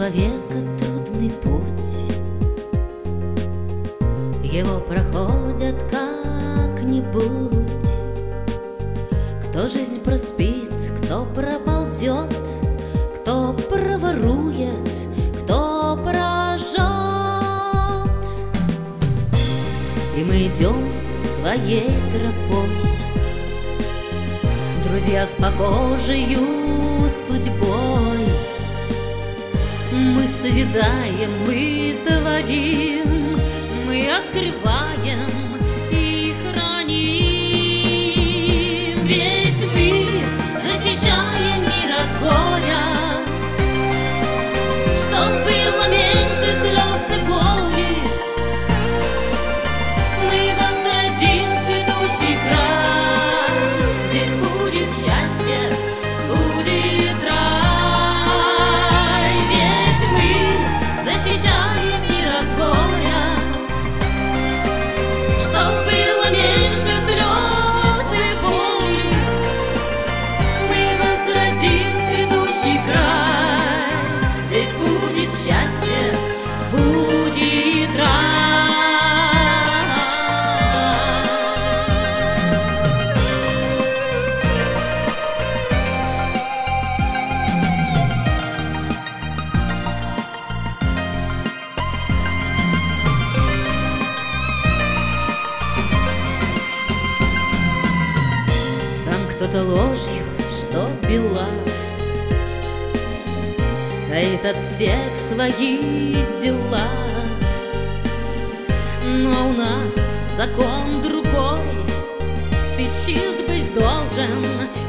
человека трудный путь, его проходят как-нибудь. Кто жизнь проспит, кто проползет, кто проворует, кто прожжет. И мы идем своей тропой, друзья с похожей судьбой. Мы созидаем, мы творим, мы открываем и храним. Ведь мы защищаем мир от горя, чтоб было меньше слез и боли. Мы возродим цветущий край, здесь будет счастье, будет рай. Ведь мы защищаем мир от горя, чтоб было меньше слез и боли. Мы возродим цветущий край, здесь будет счастье, будет рай. Там кто-то ложью, что бела, таит от всех свои дела. Но у нас закон другой, ты чист быть должен